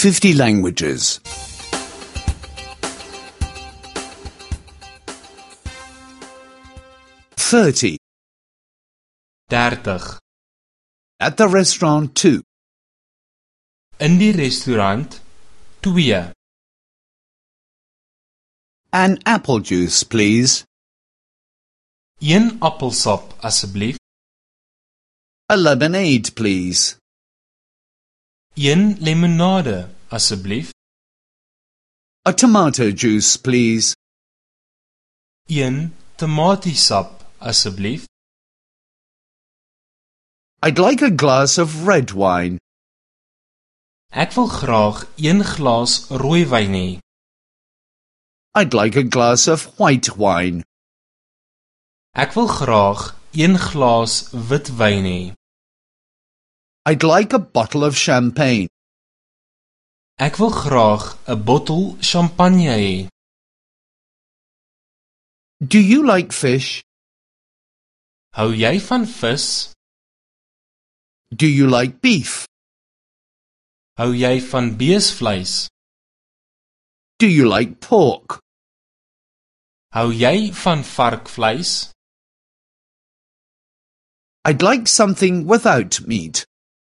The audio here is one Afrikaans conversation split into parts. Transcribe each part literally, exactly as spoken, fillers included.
fifty languages. thirty. dertig. At the restaurant, two. In die restaurant, twee. An apple juice, please. Een appelsap, asseblief. A lemonade, please. Een limonade, asseblief. A tomato juice, please. Een tomatiesap, asseblief. I'd like a glass of red wine. Ek wil graag een glas rooiwyn hê. I'd like a glass of white wine. Ek wil graag een glas witwyn hê. I'd like a bottle of champagne. Ek wil graag 'n bottel champagne hê. Do you like fish? Hou jy van vis? Do you like beef? Hou jy van beesvleis? Do you like pork? Hou jy van varkvleis? I'd like something without meat.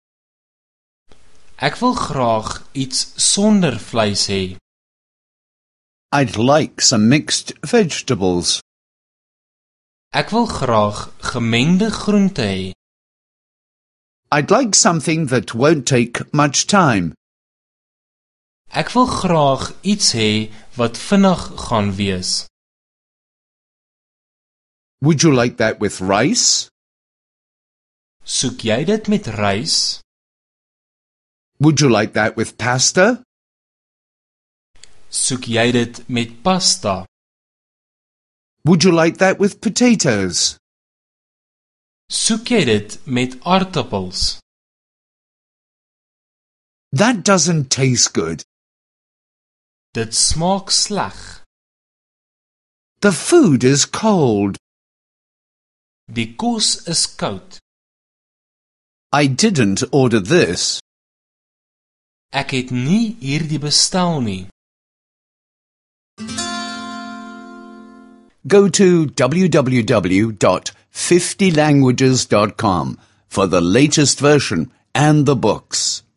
Ek wil graag iets sonder vleis hê. I'd like some mixed vegetables. Ek wil graag gemengde groente hê. I'd like something that won't take much time. Ek wil graag iets hê wat vinnig gaan wees. Would you like that with rice? Soek jy dit met rys? Would you like that with pasta? Soek jy dit met pasta? Would you like that with potatoes? Soek jy dit met aartappels? That doesn't taste good. Dit smaak sleg. The food is cold. Die kos is koud. I didn't order this. Ek het nie hierdie bestel nie. Go to w w w dot fifty languages dot com for the latest version and the books.